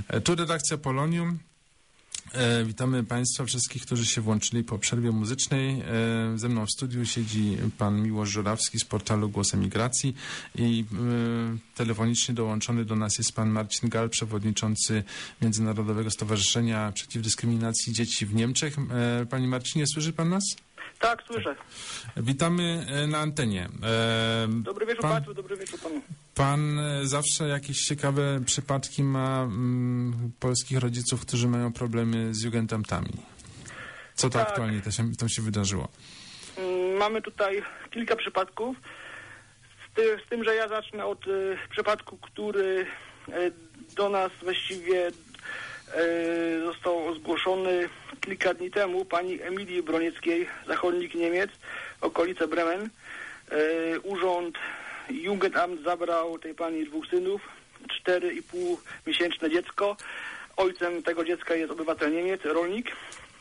Tu redakcja Polonium. Witamy Państwa, wszystkich, którzy się włączyli po przerwie muzycznej. Ze mną w studiu siedzi pan Miłosz Żurawski z portalu Głos Emigracji i telefonicznie dołączony do nas jest pan Marcin Gal, przewodniczący Międzynarodowego Stowarzyszenia Przeciw Dyskryminacji Dzieci w Niemczech. Panie Marcinie, słyszy pan nas? Tak, słyszę. Witamy na antenie. Dobry wieczór Państwu, dobry wieczór Panu. Pan zawsze jakieś ciekawe przypadki ma polskich rodziców, którzy mają problemy z Jugendamtami. Co to aktualnie tam się wydarzyło? Mamy tutaj kilka przypadków, z tym, że ja zacznę od przypadku, który do nas właściwie został zgłoszony kilka dni temu pani Emilii Bronieckiej, zachodnik Niemiec, okolice Bremen. Urząd Jugendamt zabrał tej pani 2 synów, 4,5-miesięczne dziecko. Ojcem tego dziecka jest obywatel Niemiec, rolnik.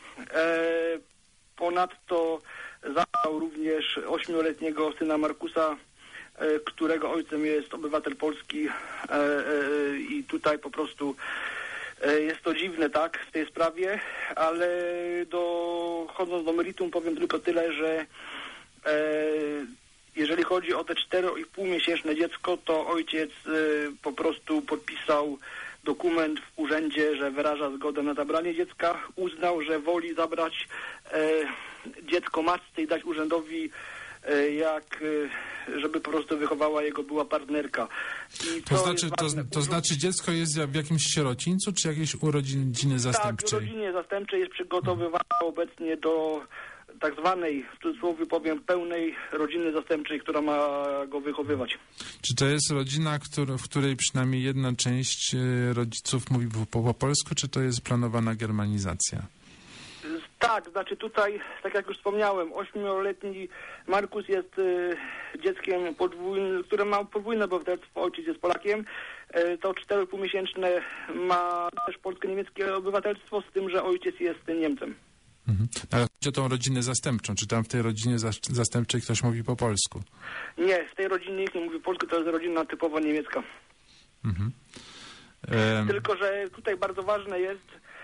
Ponadto zabrał również 8-letniego syna Markusa, którego ojcem jest obywatel Polski i tutaj po prostu jest to dziwne, tak, w tej sprawie, ale dochodząc do meritum powiem tylko tyle, że jeżeli chodzi o te 4,5-miesięczne dziecko, to ojciec po prostu podpisał dokument w urzędzie, że wyraża zgodę na zabranie dziecka. Uznał, że woli zabrać dziecko matce i dać urzędowi, żeby po prostu wychowała jego była partnerka. To znaczy dziecko jest w jakimś sierocińcu, czy jakiejś urodziny zastępczej? Tak, w rodzinie zastępczej jest przygotowywana obecnie do tak zwanej, w cudzysłowie powiem, pełnej rodziny zastępczej, która ma go wychowywać. Czy to jest rodzina, w której przynajmniej jedna część rodziców mówi po polsku, czy to jest planowana germanizacja? Tak, znaczy tutaj, tak jak już wspomniałem, 8-letni Markus jest dzieckiem podwójnym, które ma podwójne obywatelstwo, ojciec jest Polakiem. To 4,5-miesięczne ma też polsko-niemieckie obywatelstwo, z tym, że ojciec jest Niemcem. Ale chodzi o tą rodzinę zastępczą. Czy tam w tej rodzinie zastępczej ktoś mówi po polsku? Nie, w tej rodzinie nikt nie mówi po polsku, to jest rodzina typowo niemiecka. Tylko, że tutaj bardzo ważne jest,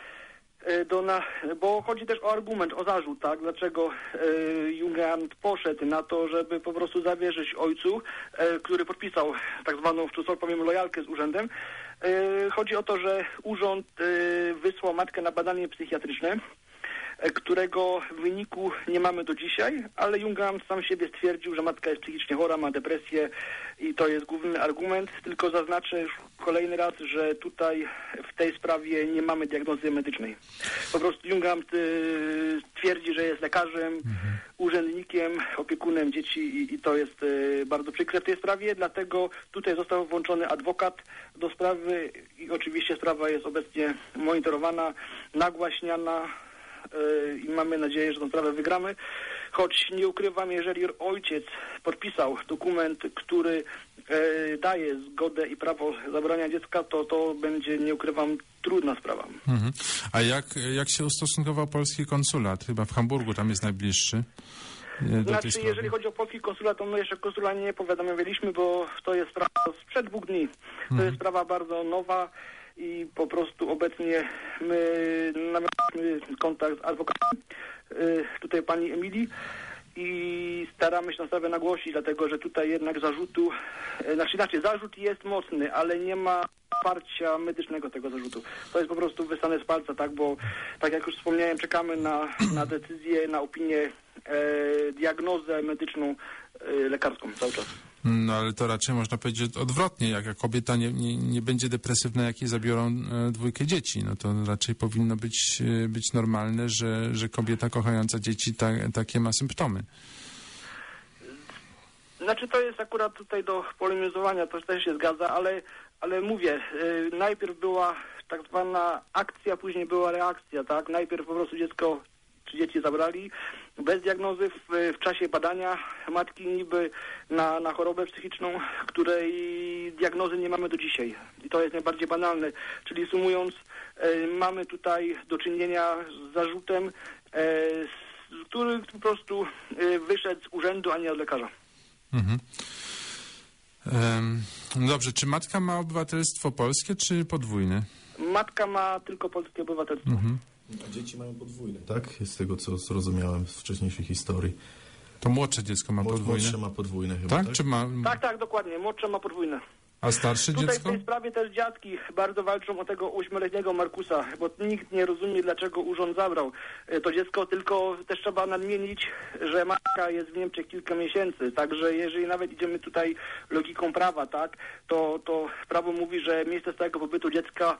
bo chodzi też o argument, o zarzut, tak? Dlaczego Jugendamt poszedł na to, żeby po prostu zawierzyć ojcu, który podpisał tak zwaną, w cudzysłowie powiem, lojalkę z urzędem. Chodzi o to, że urząd wysłał matkę na badanie psychiatryczne, którego wyniku nie mamy do dzisiaj, ale Jugendamt sam siebie stwierdził, że matka jest psychicznie chora, ma depresję i to jest główny argument. Tylko zaznaczę już kolejny raz, że tutaj w tej sprawie nie mamy diagnozy medycznej. Po prostu Jugendamt twierdzi, że jest lekarzem, urzędnikiem, opiekunem dzieci i to jest bardzo przykre w tej sprawie, dlatego tutaj został włączony adwokat do sprawy i oczywiście sprawa jest obecnie monitorowana, nagłaśniana, i mamy nadzieję, że tę sprawę wygramy. Choć nie ukrywam, jeżeli ojciec podpisał dokument, który daje zgodę i prawo zabrania dziecka, to będzie, nie ukrywam, trudna sprawa. A jak się ustosunkował polski konsulat? Chyba w Hamburgu, tam jest najbliższy. Znaczy, jeżeli chodzi o polski konsulat, to my jeszcze konsula nie powiadamialiśmy, bo to jest sprawa sprzed 2 dni. To jest sprawa bardzo nowa. I po prostu obecnie my nawiązaliśmy kontakt z adwokatem, tutaj pani Emilii, i staramy się tę sprawę nagłosić, dlatego że tutaj jednak zarzut jest mocny, ale nie ma wsparcia medycznego tego zarzutu. To jest po prostu wysane z palca, tak, bo tak jak już wspomniałem, czekamy na decyzję, na opinię, diagnozę medyczną, lekarską cały czas. No ale to raczej można powiedzieć odwrotnie. Jak kobieta nie będzie depresywna, jak jej zabiorą 2 dzieci, no to raczej powinno być normalne, że kobieta kochająca dzieci takie ma symptomy. Znaczy to jest akurat tutaj do polemizowania, to też się zgadza, ale mówię, najpierw była tak zwana akcja, później była reakcja, tak? Najpierw po prostu dzieci zabrali bez diagnozy w czasie badania matki niby na chorobę psychiczną, której diagnozy nie mamy do dzisiaj. I to jest najbardziej banalne. Czyli sumując, mamy tutaj do czynienia z zarzutem, który po prostu wyszedł z urzędu, a nie od lekarza. Dobrze, czy matka ma obywatelstwo polskie, czy podwójne? Matka ma tylko polskie obywatelstwo. A dzieci mają podwójne, tak? Z tego, co zrozumiałem z wcześniejszej historii. To młodsze dziecko ma podwójne? Młodsze ma podwójne chyba, tak? tak? Czy ma... Tak, dokładnie. Młodsze ma podwójne. A starsze Tutaj dziecko? w tej sprawie też dziadki bardzo walczą o tego 8-letniego Markusa, bo nikt nie rozumie, dlaczego urząd zabrał to dziecko, tylko też trzeba nadmienić, że matka jest w Niemczech kilka miesięcy, także jeżeli nawet idziemy tutaj logiką prawa, tak, to prawo mówi, że miejsce stałego pobytu dziecka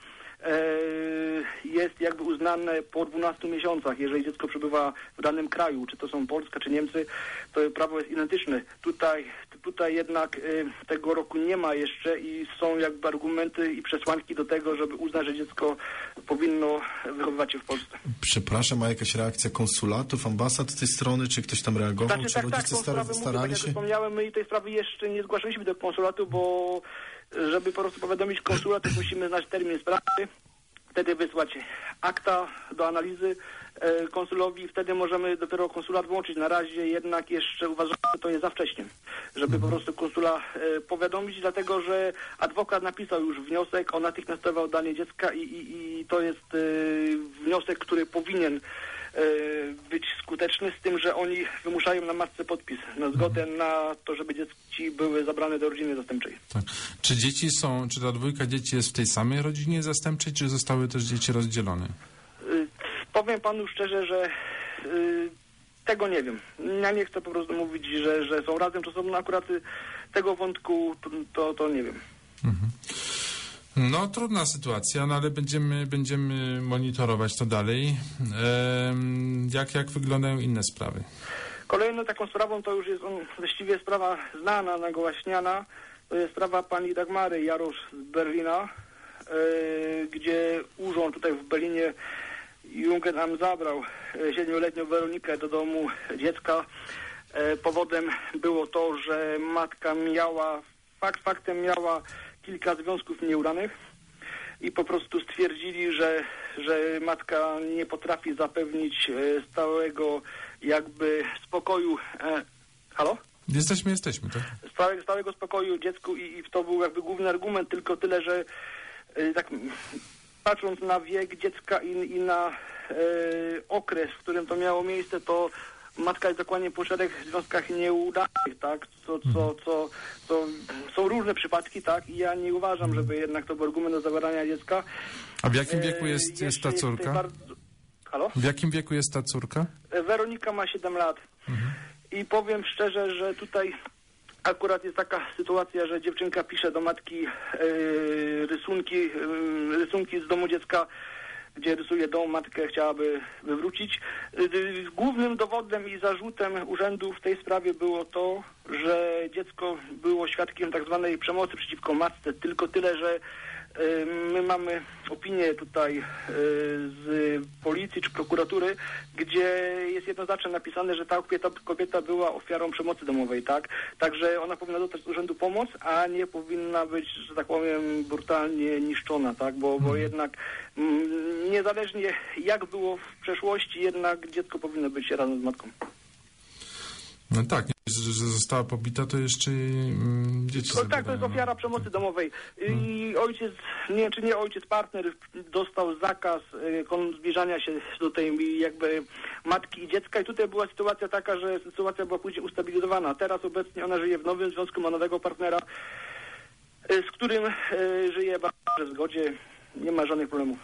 jest jakby uznane po 12 miesiącach, jeżeli dziecko przebywa w danym kraju, czy to są Polska, czy Niemcy, to prawo jest identyczne. Tutaj jednak tego roku nie ma jeszcze i są jakby argumenty i przesłanki do tego, żeby uznać, że dziecko powinno wychowywać się w Polsce. Przepraszam, a jakaś reakcja konsulatów, ambasad z tej strony, czy ktoś tam reagował, czy rodzice starali się? Jak wspomniałem, my tej sprawy jeszcze nie zgłaszaliśmy do konsulatu, bo żeby po prostu powiadomić konsulat, to musimy znać termin sprawy, wtedy wysłać akta do analizy konsulowi, wtedy możemy dopiero konsulat włączyć. Na razie jednak jeszcze uważam, że to jest za wcześnie, żeby po prostu konsula powiadomić, dlatego że adwokat napisał już wniosek o natychmiastowe oddanie dziecka i to jest wniosek, który powinien być skuteczny, z tym, że oni wymuszają na matce podpis na zgodę na to, żeby dzieci były zabrane do rodziny zastępczej. Tak. Czy ta dwójka dzieci jest w tej samej rodzinie zastępczej, czy zostały też dzieci rozdzielone? Powiem panu szczerze, że tego nie wiem. Ja nie chcę po prostu mówić, że są razem, czy są, no akurat tego wątku to nie wiem. No, trudna sytuacja, no ale będziemy monitorować to dalej. Jak wyglądają inne sprawy? Kolejną taką sprawą to już jest właściwie sprawa znana, nagłaśniana. To jest sprawa pani Dagmary Jarosz z Berlina, gdzie urząd tutaj w Berlinie Jugendamt zabrał 7-letnią Weronikę do domu dziecka. Powodem było to, że matka faktem miała kilka związków nieudanych i po prostu stwierdzili, że matka nie potrafi zapewnić stałego jakby spokoju. Halo? Jesteśmy, tak? Stałego spokoju dziecku i to był jakby główny argument, tylko tyle, że tak patrząc na wiek dziecka i na okres, w którym to miało miejsce, to matka jest dokładnie po 4 związkach nieudanych, tak? Co są różne przypadki, tak? I ja nie uważam, żeby jednak to był argument do zabierania dziecka. A w jakim wieku jest ta córka? Halo? W jakim wieku jest ta córka? Weronika ma 7 lat. I powiem szczerze, że tutaj akurat jest taka sytuacja, że dziewczynka pisze do matki rysunki z domu dziecka, gdzie rysuje dom, matkę chciałaby wywrócić. Głównym dowodem i zarzutem urzędu w tej sprawie było to, że dziecko było świadkiem tak zwanej przemocy przeciwko matce. Tylko tyle, że my mamy opinię tutaj z policji czy prokuratury, gdzie jest jednoznacznie napisane, że ta kobieta była ofiarą przemocy domowej, tak? Także ona powinna dostać z urzędu pomoc, a nie powinna być, że tak powiem, brutalnie niszczona, tak? Bo jednak niezależnie jak było w przeszłości, jednak dziecko powinno być razem z matką. No tak, że została pobita, to jeszcze dzieci zabierają. Tak, to jest ofiara przemocy domowej. I ojciec, nie ojciec, partner dostał zakaz zbliżania się do tej jakby matki i dziecka i tutaj była sytuacja taka, że sytuacja była później ustabilizowana. Teraz obecnie ona żyje w nowym związku, ma nowego partnera, z którym żyje bardzo w zgodzie, nie ma żadnych problemów.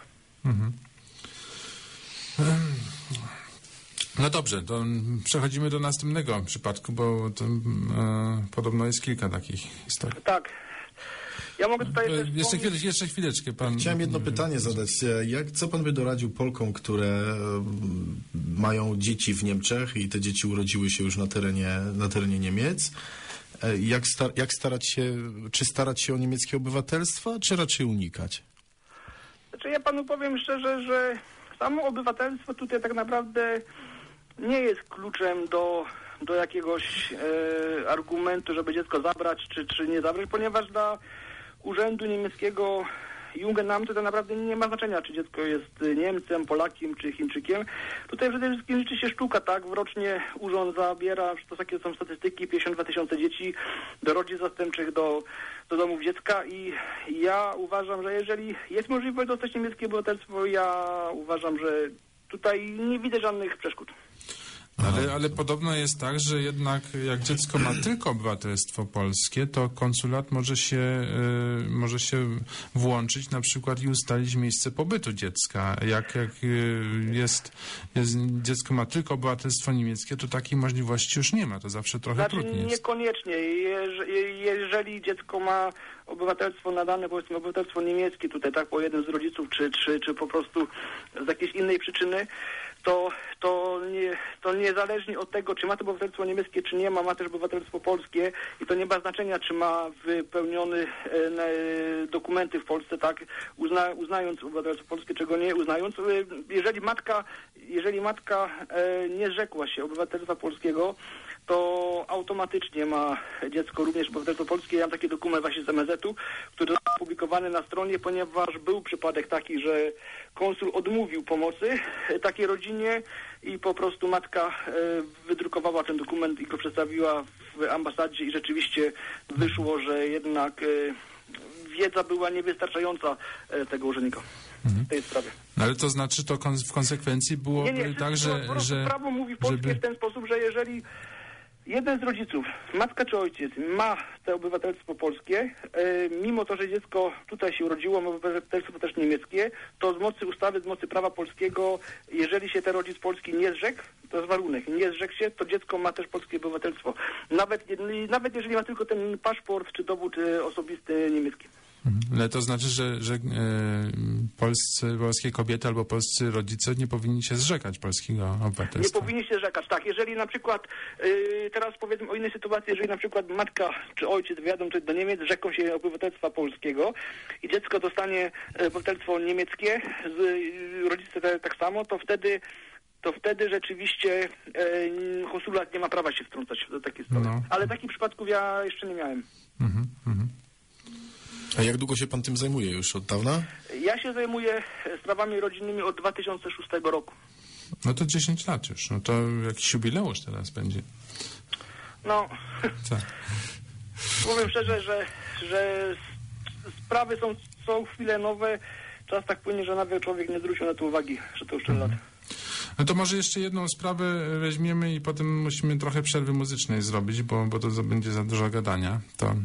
No dobrze, to przechodzimy do następnego przypadku, bo to, podobno jest kilka takich historii. Tak. Ja mogę tutaj jeszcze chwileczkę. Chciałem jedno pytanie zadać. Co pan by doradził Polkom, które mają dzieci w Niemczech i te dzieci urodziły się już na terenie Niemiec? Jak starać się o niemieckie obywatelstwo, czy raczej unikać? Znaczy ja panu powiem szczerze, że samo obywatelstwo tutaj tak naprawdę nie jest kluczem do jakiegoś argumentu, żeby dziecko zabrać czy nie zabrać, ponieważ dla urzędu niemieckiego Jugendamt to naprawdę nie ma znaczenia, czy dziecko jest Niemcem, Polakiem czy Chińczykiem. Tutaj przede wszystkim liczy się sztuka, tak? Rocznie urząd zabiera, to takie są statystyki, 52 000 dzieci do rodzin zastępczych, do domów dziecka i ja uważam, że jeżeli jest możliwość dostać niemieckie obywatelstwo, ja uważam, że tutaj nie widzę żadnych przeszkód. Ale podobno jest tak, że jednak jak dziecko ma tylko obywatelstwo polskie, to konsulat może się włączyć na przykład i ustalić miejsce pobytu dziecka. Jak dziecko ma tylko obywatelstwo niemieckie, to takiej możliwości już nie ma. To zawsze trochę trudniej jest. Niekoniecznie. Jeżeli dziecko ma obywatelstwo nadane, powiedzmy obywatelstwo niemieckie tutaj, tak, po jeden z rodziców, czy po prostu z jakiejś innej przyczyny, to niezależnie od tego, czy ma to obywatelstwo niemieckie, czy nie ma też obywatelstwo polskie i to nie ma znaczenia, czy ma wypełnione dokumenty w Polsce, tak, uznając obywatelstwo polskie, czy go nie uznając. Jeżeli matka nie zrzekła się obywatelstwa polskiego, to automatycznie ma dziecko również obywatelstwo polskie. Ja mam taki dokument właśnie z MSZ-u, który został opublikowany na stronie, ponieważ był przypadek taki, że konsul odmówił pomocy takiej rodzinie i po prostu matka wydrukowała ten dokument i go przedstawiła w ambasadzie i rzeczywiście wyszło, że jednak wiedza była niewystarczająca tego urzędnika w tej sprawie. No ale to znaczy, to w konsekwencji byłoby tak, że prawo mówi polskie w ten sposób, że jeżeli jeden z rodziców, matka czy ojciec, ma to obywatelstwo polskie, mimo to, że dziecko tutaj się urodziło, ma obywatelstwo też niemieckie, to z mocy ustawy, z mocy prawa polskiego, jeżeli się ten rodzic polski nie zrzekł, to jest warunek, nie zrzekł się, to dziecko ma też polskie obywatelstwo. Nawet jeżeli ma tylko ten paszport czy dowód osobisty niemiecki. Ale to znaczy, że polskie kobiety albo polscy rodzice nie powinni się zrzekać polskiego obywatelstwa. Nie powinni się zrzekać, tak. Jeżeli na przykład, teraz powiedzmy o innej sytuacji, jeżeli na przykład matka czy ojciec wyjadą do Niemiec, zrzeką się obywatelstwa polskiego i dziecko dostanie obywatelstwo niemieckie, rodzice tak samo, to wtedy rzeczywiście konsulat nie ma prawa się wtrącać do takiej sprawy. No. Ale takich przypadków ja jeszcze nie miałem. A jak długo się pan tym zajmuje? Już od dawna? Ja się zajmuję sprawami rodzinnymi od 2006 roku. No to 10 lat już. No to jakiś jubileusz teraz będzie. No, tak. Powiem szczerze, że sprawy są co chwilę nowe. Czas tak płynie, że nawet człowiek nie zwrócił na to uwagi, że to już 4 lat. No to może jeszcze jedną sprawę weźmiemy i potem musimy trochę przerwy muzycznej zrobić, bo to będzie za dużo gadania.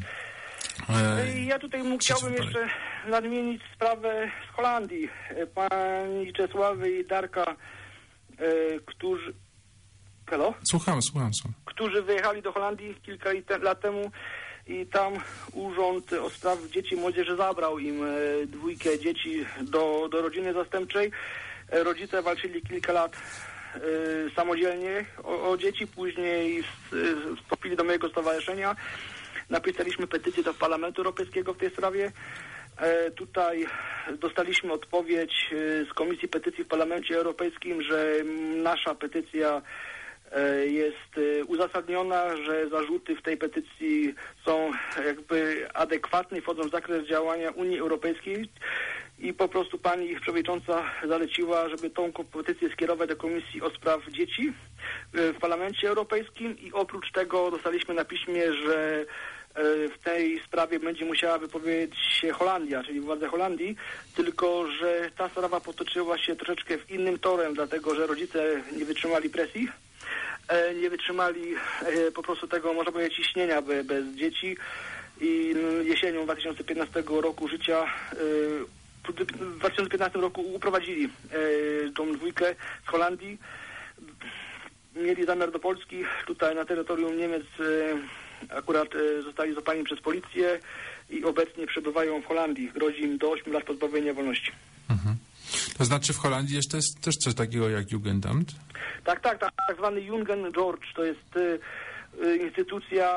Ja tutaj chciałbym jeszcze nadmienić sprawę z Holandii. Pani Czesławy i Darka, którzy... Hello? Słucham. Którzy wyjechali do Holandii kilka lat temu i tam Urząd o Spraw Dzieci i Młodzieży zabrał im 2 dzieci do rodziny zastępczej. Rodzice walczyli kilka lat samodzielnie o dzieci, później wstąpili do mojego stowarzyszenia. Napisaliśmy petycję do Parlamentu Europejskiego w tej sprawie. Tutaj dostaliśmy odpowiedź z Komisji Petycji w Parlamencie Europejskim, że nasza petycja jest uzasadniona, że zarzuty w tej petycji są jakby adekwatne i wchodzą w zakres działania Unii Europejskiej i po prostu pani przewodnicząca zaleciła, żeby tą petycję skierować do Komisji o Spraw Dzieci w Parlamencie Europejskim i oprócz tego dostaliśmy na piśmie, że w tej sprawie będzie musiała wypowiedzieć się Holandia, czyli władze Holandii, tylko że ta sprawa potoczyła się troszeczkę w innym torem, dlatego że rodzice nie wytrzymali presji, nie wytrzymali po prostu tego, można powiedzieć, ciśnienia bez dzieci i jesienią 2015 roku życia w 2015 roku uprowadzili tą 2 z Holandii. Mieli zamiar do Polski, tutaj na terytorium Niemiec akurat zostali złapani przez policję i obecnie przebywają w Holandii. Grozi im do 8 lat pozbawienia wolności. To znaczy w Holandii jeszcze jest też coś takiego jak Jugendamt? Tak zwany Jungen George, to jest instytucja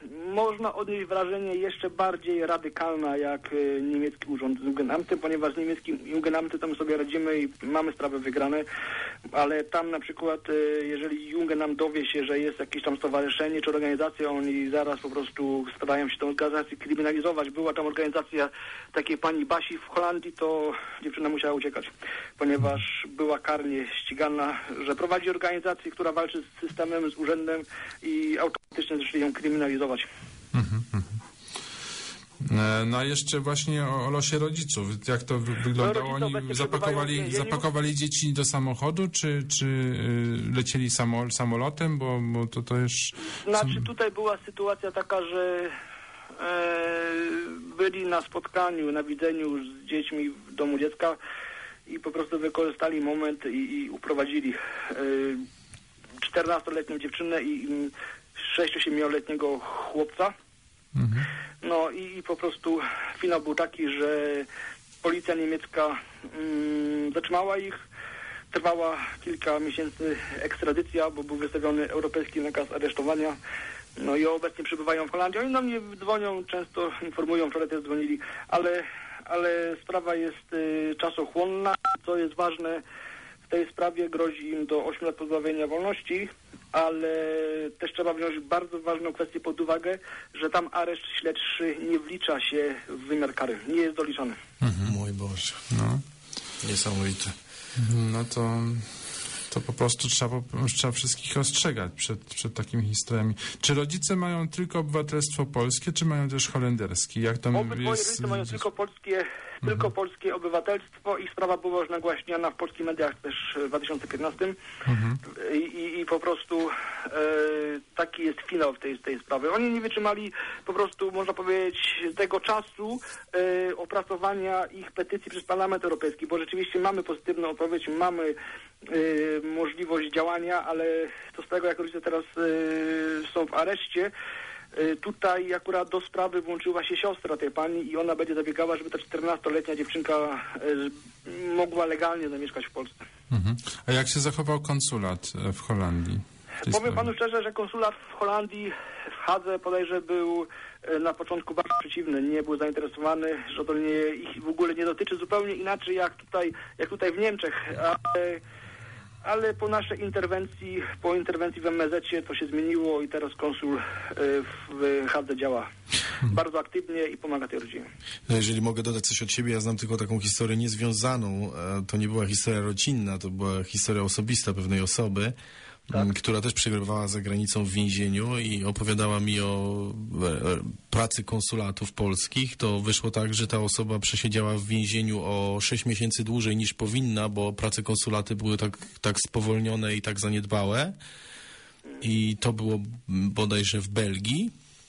można odnieść wrażenie jeszcze bardziej radykalne jak niemiecki urząd z Jugendamtem, ponieważ z niemieckim Jugendamtem tam sobie radzimy i mamy sprawę wygrane, ale tam na przykład jeżeli Jugendamt dowie się, że jest jakieś tam stowarzyszenie czy organizacja, oni zaraz po prostu starają się tę organizację kryminalizować. Była tam organizacja takiej pani Basi w Holandii, to dziewczyna musiała uciekać, ponieważ była karnie ścigana, że prowadzi organizację, która walczy z systemem, z urzędem i automatycznie zaczęli ją kryminalizować. No a jeszcze właśnie o losie rodziców. Jak to wyglądało? Oni zapakowali dzieci do samochodu, czy lecieli samolotem, bo to już... Znaczy tutaj była sytuacja taka, że byli na spotkaniu, na widzeniu z dziećmi w domu dziecka i po prostu wykorzystali moment i uprowadzili 14-letnią dziewczynę i 6-7-letniego chłopca. No i po prostu finał był taki, że policja niemiecka zatrzymała ich. Trwała kilka miesięcy ekstradycja, bo był wystawiony europejski nakaz aresztowania. No i obecnie przebywają w Holandii. Oni nam nie dzwonią, często informują, wczoraj też dzwonili, ale sprawa jest czasochłonna. Co jest ważne, w tej sprawie grozi im do 8 lat pozbawienia wolności, ale też trzeba wziąć bardzo ważną kwestię pod uwagę, że tam areszt śledczy nie wlicza się w wymiar kary. Nie jest doliczany. Mój Boże. No. Niesamowite. No to po prostu trzeba wszystkich ostrzegać przed takimi historiami. Czy rodzice mają tylko obywatelstwo polskie, czy mają też holenderskie? Jak tam Obydwoje rodzice mają tylko polskie obywatelstwo i sprawa była już nagłaśniana w polskich mediach też w 2015 i po prostu taki jest finał tej sprawy. Oni nie wytrzymali po prostu, można powiedzieć, tego czasu opracowania ich petycji przez Parlament Europejski, bo rzeczywiście mamy pozytywną odpowiedź, mamy możliwość działania, ale to z tego, jak rodzice teraz są w areszcie, tutaj akurat do sprawy włączyła się siostra tej pani i ona będzie zabiegała, żeby ta 14-letnia dziewczynka mogła legalnie zamieszkać w Polsce. A jak się zachował konsulat w Holandii? Powiem panu szczerze, że konsulat w Holandii, w Hadze bodajże był na początku bardzo przeciwny, nie był zainteresowany, że to ich w ogóle nie dotyczy, zupełnie inaczej jak tutaj w Niemczech, ale po naszej interwencji, po interwencji w MSZ-cie to się zmieniło i teraz konsul w Hadze działa bardzo aktywnie i pomaga tej rodzinie. No jeżeli mogę dodać coś od siebie, ja znam tylko taką historię niezwiązaną. To nie była historia rodzinna, to była historia osobista pewnej osoby, która też przebywała za granicą w więzieniu i opowiadała mi o pracy konsulatów polskich. To wyszło tak, że ta osoba przesiedziała w więzieniu o 6 miesięcy dłużej niż powinna, bo prace konsulaty były tak spowolnione i tak zaniedbałe. I to było bodajże w Belgii.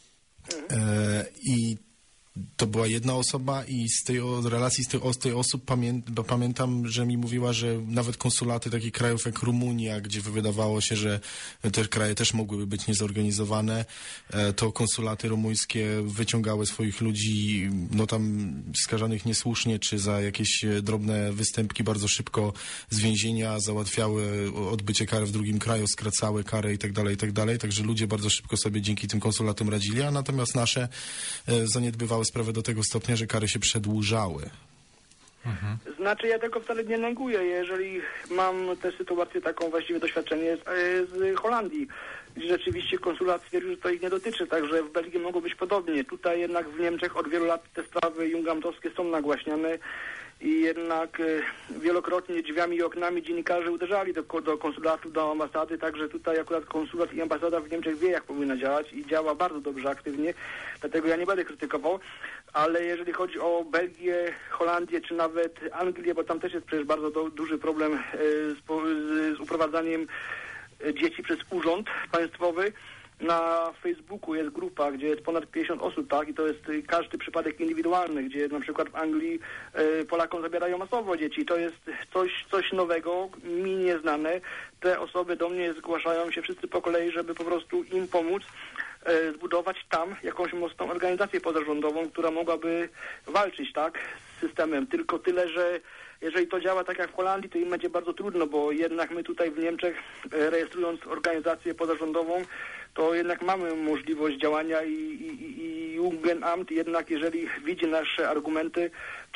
I to była jedna osoba i z tej relacji z tej osób pamiętam, że mi mówiła, że nawet konsulaty takich krajów jak Rumunia, gdzie wydawało się, że te kraje też mogłyby być niezorganizowane, to konsulaty rumuńskie wyciągały swoich ludzi, no tam skazanych niesłusznie, czy za jakieś drobne występki bardzo szybko z więzienia, załatwiały odbycie kary w drugim kraju, skracały karę i tak dalej. Także ludzie bardzo szybko sobie dzięki tym konsulatom radzili, a natomiast nasze zaniedbywały sprawę do tego stopnia, że kary się przedłużały. Znaczy ja tego wcale nie neguję, jeżeli mam tę sytuację, taką właściwie doświadczenie z Holandii, gdzie rzeczywiście konsulat stwierdził, że to ich nie dotyczy, także w Belgii mogło być podobnie. Tutaj jednak w Niemczech od wielu lat te sprawy jungamtowskie są nagłaśniane i jednak wielokrotnie drzwiami i oknami dziennikarze uderzali do konsulatu, do ambasady, także tutaj akurat konsulat i ambasada w Niemczech wie, jak powinna działać i działa bardzo dobrze, aktywnie, dlatego ja nie będę krytykował, ale jeżeli chodzi o Belgię, Holandię czy nawet Anglię, bo tam też jest przecież bardzo duży problem z uprowadzaniem dzieci przez urząd państwowy. Na Facebooku jest grupa, gdzie jest ponad 50 osób, tak? I to jest każdy przypadek indywidualny, gdzie na przykład w Anglii Polakom zabierają masowo dzieci. To jest coś nowego, mi nieznane. Te osoby do mnie zgłaszają się wszyscy po kolei, żeby po prostu im pomóc zbudować tam jakąś mocną organizację pozarządową, która mogłaby walczyć, tak, z systemem. Tylko tyle, że jeżeli to działa tak jak w Holandii, to im będzie bardzo trudno, bo jednak my tutaj w Niemczech, rejestrując organizację pozarządową, to jednak mamy możliwość działania i Jugendamt jednak, jeżeli widzi nasze argumenty,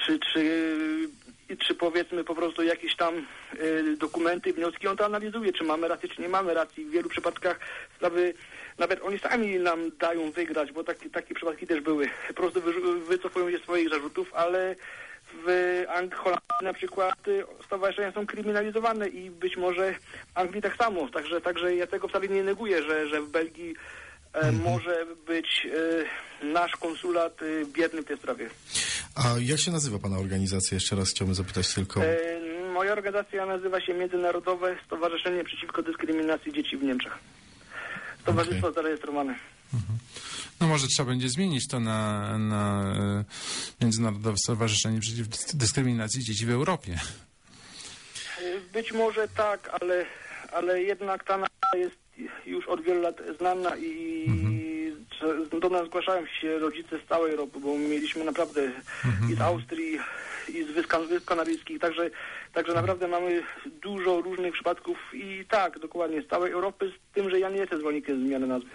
czy powiedzmy po prostu jakieś tam dokumenty, wnioski, on to analizuje, czy mamy rację, czy nie mamy racji. W wielu przypadkach sprawy, nawet oni sami nam dają wygrać, bo takie przypadki też były. Po prostu wycofują się swoich zarzutów, ale w Holandii na przykład stowarzyszenia są kryminalizowane i być może w Anglii tak samo. Także ja tego wcale nie neguję, że w Belgii może być nasz konsulat bierny w tej sprawie. A jak się nazywa pana organizacja? Jeszcze raz chciałbym zapytać tylko. Moja organizacja nazywa się Międzynarodowe Stowarzyszenie Przeciwko Dyskryminacji Dzieci w Niemczech. Stowarzystwo zarejestrowane. No może trzeba będzie zmienić to na Międzynarodowe Stowarzyszenie Przeciw Dyskryminacji Dzieci w Europie. Być może tak, ale jednak ta nazwa jest już od wielu lat znana i do nas zgłaszają się rodzice z całej Europy, bo mieliśmy naprawdę i z Austrii, i z Wysp Kanaryjskich, także naprawdę mamy dużo różnych przypadków i tak, dokładnie, z całej Europy, z tym, że ja nie jestem zwolennikiem zmiany nazwy.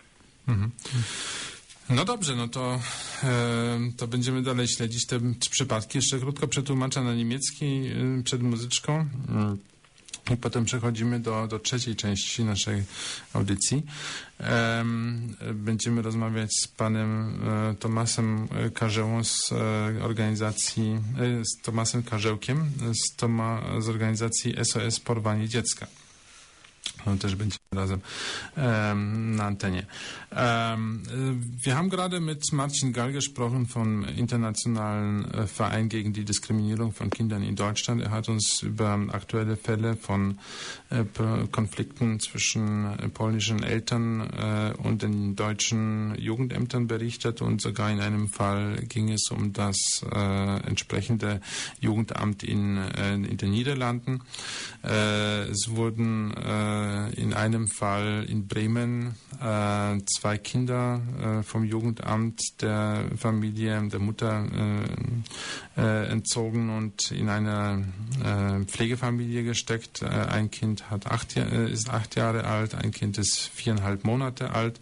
No dobrze, no to będziemy dalej śledzić te przypadki. Jeszcze krótko przetłumaczę na niemiecki przed muzyczką. I potem przechodzimy do trzeciej części naszej audycji. Będziemy rozmawiać z panem Tomasem Karzełą z organizacji, z Tomasem Karzełkiem z organizacji SOS Porwanie Dziecka. No, też będziemy razem na Antenne. Wir haben gerade mit Martin Gall gesprochen vom Internationalen Verein gegen die Diskriminierung von Kindern in Deutschland. Er hat uns über aktuelle Fälle von Konflikten zwischen polnischen Eltern und den deutschen Jugendämtern berichtet und sogar in einem Fall ging es um das entsprechende Jugendamt in den Niederlanden. Es wurden in einem Fall in Bremen 2 Kinder vom Jugendamt der Familie, der Mutter entzogen und in eine Pflegefamilie gesteckt. Ein Kind ist 8 Jahre alt, ein Kind ist 4,5 Monate alt.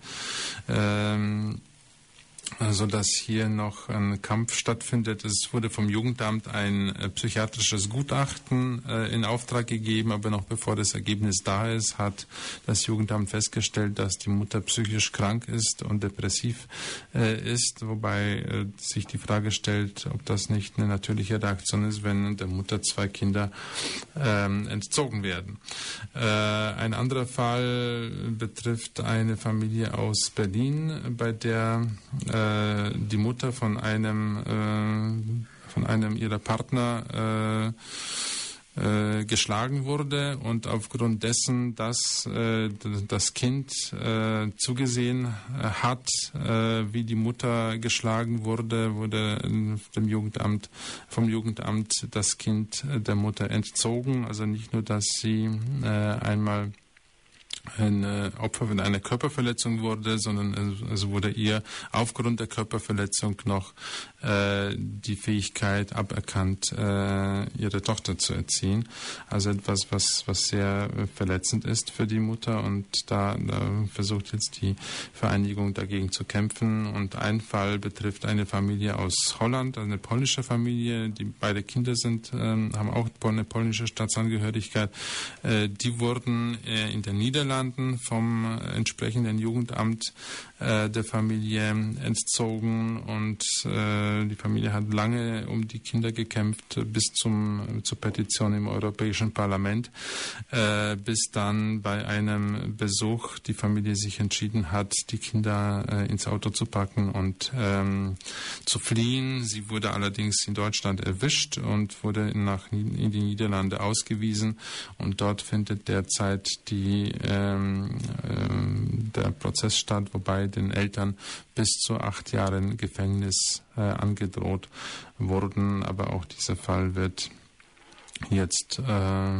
Sodass hier noch ein Kampf stattfindet. Es wurde vom Jugendamt ein psychiatrisches Gutachten in Auftrag gegeben, aber noch bevor das Ergebnis da ist, hat das Jugendamt festgestellt, dass die Mutter psychisch krank ist und depressiv ist, wobei sich die Frage stellt, ob das nicht eine natürliche Reaktion ist, wenn der Mutter 2 Kinder entzogen werden. Ein anderer Fall betrifft eine Familie aus Berlin, bei der die Mutter von einem ihrer Partner geschlagen wurde und aufgrund dessen, dass das Kind zugesehen hat, wie die Mutter geschlagen wurde, wurde vom Jugendamt das Kind der Mutter entzogen. Also nicht nur, dass sie einmal ein Opfer von einer Körperverletzung wurde, sondern es wurde ihr aufgrund der Körperverletzung noch die Fähigkeit aberkannt, ihre Tochter zu erziehen. Also etwas, was sehr verletzend ist für die Mutter und da versucht jetzt die Vereinigung dagegen zu kämpfen. Und ein Fall betrifft eine Familie aus Holland, eine polnische Familie, die beide Kinder sind, haben auch eine polnische Staatsangehörigkeit. Die wurden in den Niederlanden vom entsprechenden Jugendamt der Familie entzogen und die Familie hat lange um die Kinder gekämpft bis zur Petition im Europäischen Parlament, bis dann bei einem Besuch die Familie sich entschieden hat, die Kinder ins Auto zu packen und zu fliehen. Sie wurde allerdings in Deutschland erwischt und wurde in die Niederlande ausgewiesen und dort findet derzeit der Prozess statt, wobei den Eltern bis zu 8 Jahren Gefängnis angedroht wurden. Aber auch dieser Fall wird jetzt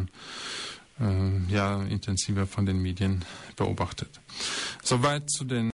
intensiver von den Medien beobachtet. Soweit zu den